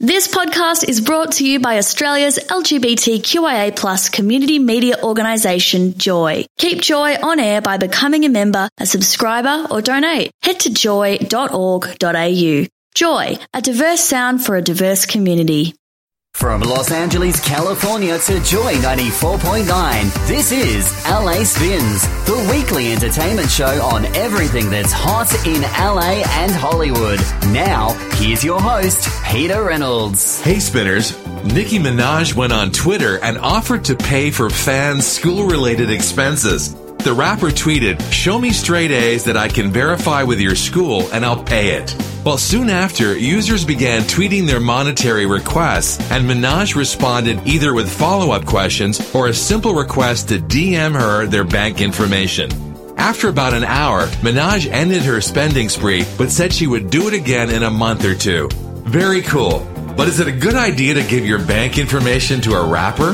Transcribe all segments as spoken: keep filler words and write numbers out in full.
This podcast is brought to you by Australia's L G B T Q I A plus community media organisation, Joy. Keep Joy on air by becoming a member, a subscriber or donate. Head to joy dot org dot a u. Joy, a diverse sound for a diverse community. From Los Angeles, California to Joy ninety-four point nine, this is L A Spins, the weekly entertainment show on everything that's hot in L A and Hollywood. Now, here's your host, Peter Reynolds. Hey Spinners, Nicki Minaj went on Twitter and offered to pay for fans' school-related expenses. The rapper tweeted, "Show me straight A's that I can verify with your school and I'll pay it." Well, soon after, users began tweeting their monetary requests, and Minaj responded either with follow-up questions or a simple request to D M her their bank information. After about an hour, Minaj ended her spending spree, but said she would do it again in a month or two. Very cool. But is it a good idea to give your bank information to a rapper?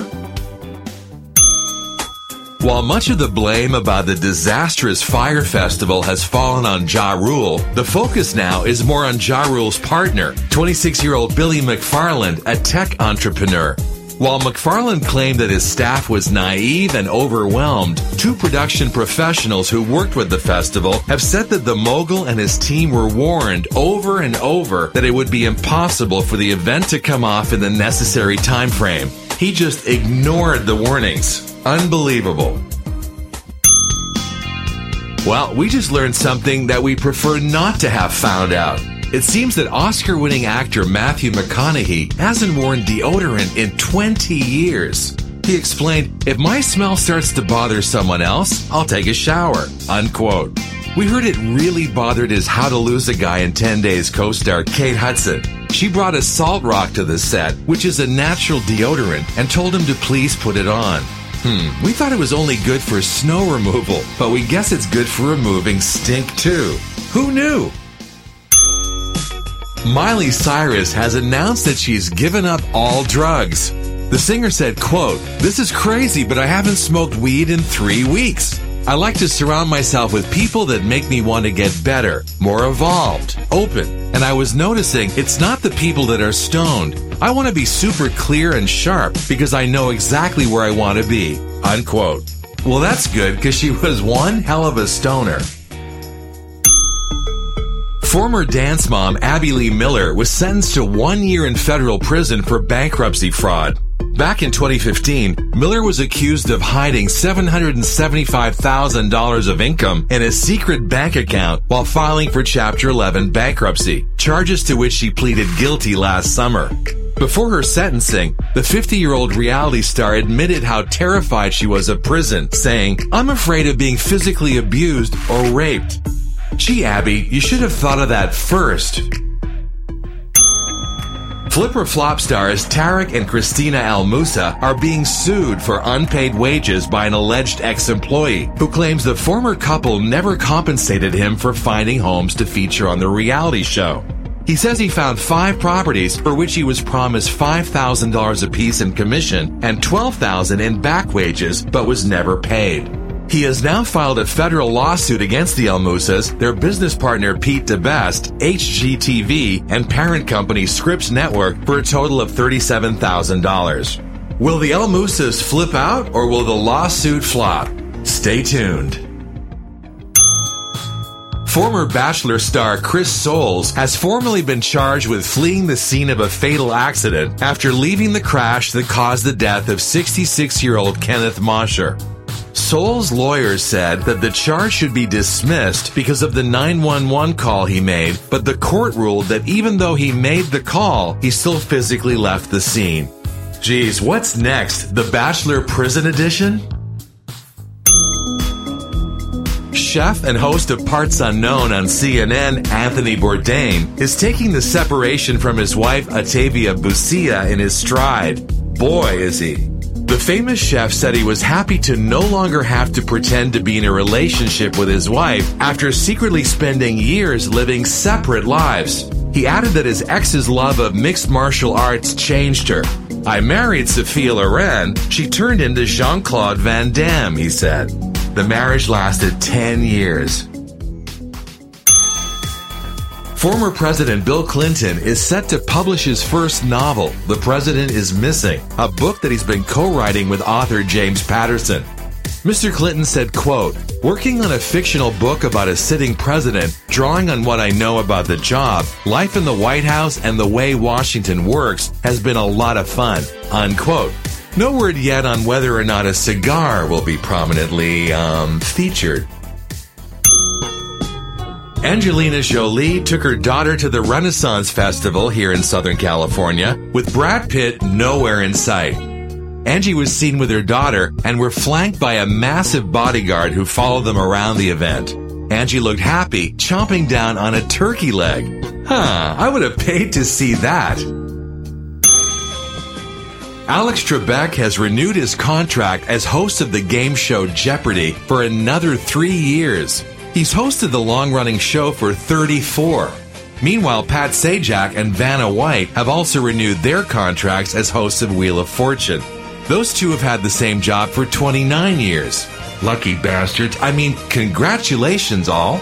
While much of the blame about the disastrous Fyre Festival has fallen on Ja Rule, the focus now is more on Ja Rule's partner, twenty-six-year-old Billy McFarland, a tech entrepreneur. While McFarland claimed that his staff was naive and overwhelmed, two production professionals who worked with the festival have said that the mogul and his team were warned over and over that it would be impossible for the event to come off in the necessary time frame. He just ignored the warnings. Unbelievable. Well, we just learned something that we prefer not to have found out. It seems that Oscar-winning actor Matthew McConaughey hasn't worn deodorant in twenty years. He explained, "If my smell starts to bother someone else, I'll take a shower," unquote. We heard it really bothered his How to Lose a Guy in ten days co-star Kate Hudson. She brought a Salt Rock to the set, which is a natural deodorant, and told him to please put it on. Hmm, we thought it was only good for snow removal, but we guess it's good for removing stink too. Who knew? Miley Cyrus has announced that she's given up all drugs. The singer said, quote, "This is crazy, but I haven't smoked weed in three weeks. I like to surround myself with people that make me want to get better, more evolved, open. And I was noticing it's not the people that are stoned. I want to be super clear and sharp because I know exactly where I want to be," unquote. Well, that's good because she was one hell of a stoner. Former dance mom Abby Lee Miller was sentenced to one year in federal prison for bankruptcy fraud. Back in twenty fifteen, Miller was accused of hiding seven hundred seventy-five thousand dollars of income in a secret bank account while filing for Chapter eleven bankruptcy, charges to which she pleaded guilty last summer. Before her sentencing, the fifty-year-old reality star admitted how terrified she was of prison, saying, "I'm afraid of being physically abused or raped." Gee, Abby, you should have thought of that first. Flipper Flop stars Tarek and Christina Al Musa are being sued for unpaid wages by an alleged ex-employee who claims the former couple never compensated him for finding homes to feature on the reality show. He says he found five properties for which he was promised five thousand dollars apiece in commission and twelve thousand dollars in back wages, but was never paid. He has now filed a federal lawsuit against the El Musas, their business partner Pete DeBest, H G T V, and parent company Scripps Network for a total of thirty-seven thousand dollars. Will the El Musas flip out or will the lawsuit flop? Stay tuned. Former Bachelor star Chris Soules has formally been charged with fleeing the scene of a fatal accident after leaving the crash that caused the death of sixty-six-year-old Kenneth Mosher. Soules' lawyers said that the charge should be dismissed because of the nine one one call he made, but the court ruled that even though he made the call, he still physically left the scene. Geez, what's next? The Bachelor Prison Edition? Chef and host of Parts Unknown on C N N, Anthony Bourdain, is taking the separation from his wife, Octavia Busia, in his stride. Boy, is he. The famous chef said he was happy to no longer have to pretend to be in a relationship with his wife after secretly spending years living separate lives. He added that his ex's love of mixed martial arts changed her. "I married Sophia Loren. She turned into Jean-Claude Van Damme," he said. The marriage lasted ten years. Former President Bill Clinton is set to publish his first novel, The President is Missing, a book that he's been co-writing with author James Patterson. Mister Clinton said, quote, "Working on a fictional book about a sitting president, drawing on what I know about the job, life in the White House, and the way Washington works has been a lot of fun," unquote. No word yet on whether or not a cigar will be prominently, um, featured. Angelina Jolie took her daughter to the Renaissance Festival here in Southern California, with Brad Pitt nowhere in sight. Angie was seen with her daughter and were flanked by a massive bodyguard who followed them around the event. Angie looked happy, chomping down on a turkey leg. Huh, I would have paid to see that. Alex Trebek has renewed his contract as host of the game show Jeopardy for another three years. He's hosted the long-running show for thirty-four. Meanwhile, Pat Sajak and Vanna White have also renewed their contracts as hosts of Wheel of Fortune. Those two have had the same job for twenty-nine years. Lucky bastards. I mean, congratulations all.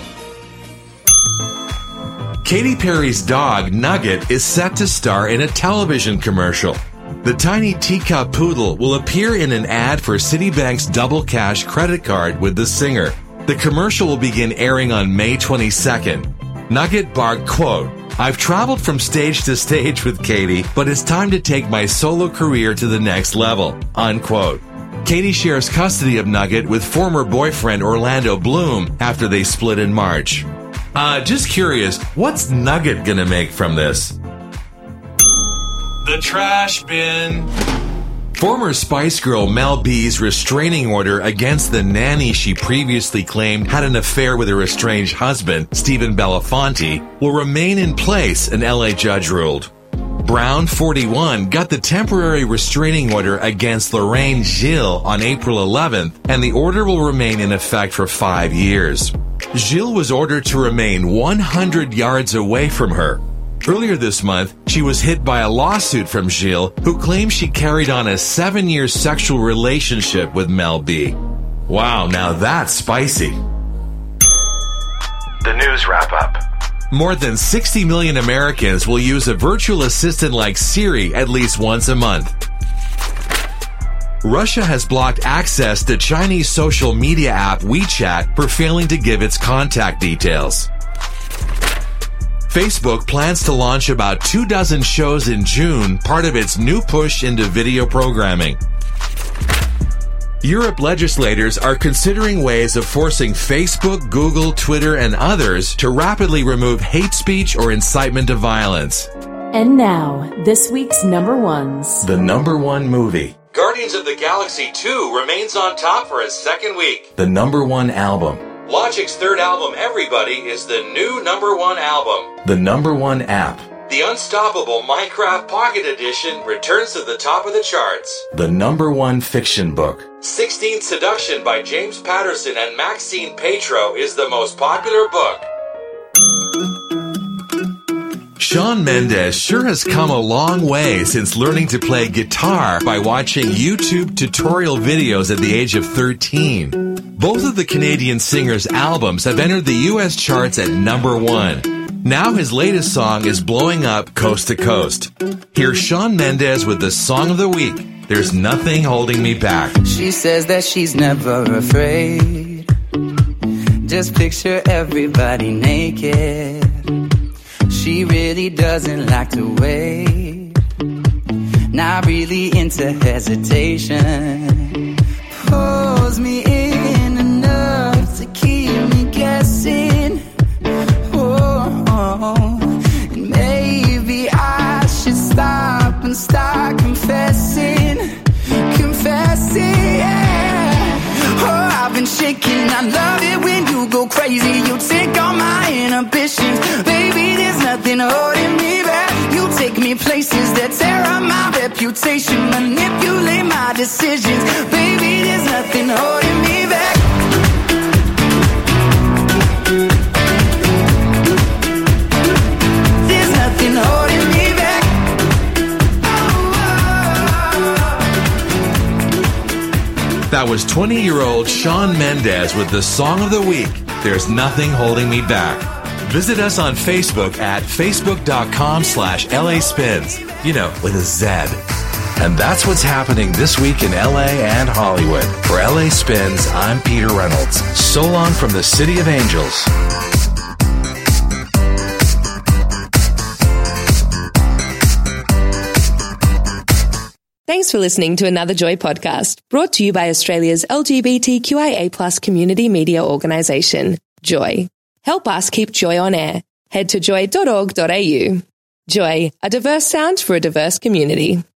Katy Perry's dog, Nugget, is set to star in a television commercial. The tiny teacup poodle will appear in an ad for Citibank's Double Cash credit card with the singer. The commercial will begin airing on May twenty-second. Nugget barked, quote, "I've traveled from stage to stage with Katy, but it's time to take my solo career to the next level," unquote. Katy shares custody of Nugget with former boyfriend Orlando Bloom after they split in March. Uh, just curious, what's Nugget gonna make from this? The trash bin. Former Spice Girl Mel B's restraining order against the nanny she previously claimed had an affair with her estranged husband, Stephen Belafonte, will remain in place, an L A judge ruled. Brown, forty-one, got the temporary restraining order against Lorraine Gilles on April eleventh, and the order will remain in effect for five years. Gilles was ordered to remain one hundred yards away from her. Earlier this month, she was hit by a lawsuit from Gilles, who claims she carried on a seven-year sexual relationship with Mel B. Wow, now that's spicy. The news wrap-up. More than sixty million Americans will use a virtual assistant like Siri at least once a month. Russia has blocked access to Chinese social media app WeChat for failing to give its contact details. Facebook plans to launch about two dozen shows in June, part of its new push into video programming. Europe legislators are considering ways of forcing Facebook, Google, Twitter, and others to rapidly remove hate speech or incitement to violence. And now, this week's number ones. The number one movie. Guardians of the Galaxy two remains on top for a second week. The number one album. Logic's third album, Everybody, is the new number one album. The number one app. The Unstoppable Minecraft Pocket Edition returns to the top of the charts. The number one fiction book. sixteen Seduction by James Patterson and Maxine Petro is the most popular book. Shawn Mendes sure has come a long way since learning to play guitar by watching YouTube tutorial videos at the age of thirteen. Both of the Canadian singer's albums have entered the U S charts at number one. Now his latest song is blowing up coast to coast. Here's Shawn Mendes with the song of the week, There's Nothing Holding Me Back. She says that she's never afraid. Just picture everybody naked. She really doesn't like to wait. Not really into hesitation. Pulls me in enough to keep me guessing. Oh, oh. And maybe I should stop and start confessing. Confessing, yeah. Oh, I've been shaking. I love it when you go crazy. You take all my inhibitions. Baby, there's nothing holding me back. You take me places that tear up my reputation. Manipulate my decisions. Baby, there's nothing holding me back. There's nothing holding me back. That was twenty-year-old Shawn Mendes with the song of the week, There's Nothing Holding Me Back. Visit us on Facebook at facebook.com slash LA Spins, you know, with a Z. And that's what's happening this week in L A and Hollywood. For L A Spins, I'm Peter Reynolds. So long from the City of Angels. Thanks for listening to another Joy podcast, brought to you by Australia's L G B T Q I A plus community media organisation, Joy. Help us keep Joy on air. Head to joy dot org dot a u. Joy, a diverse sound for a diverse community.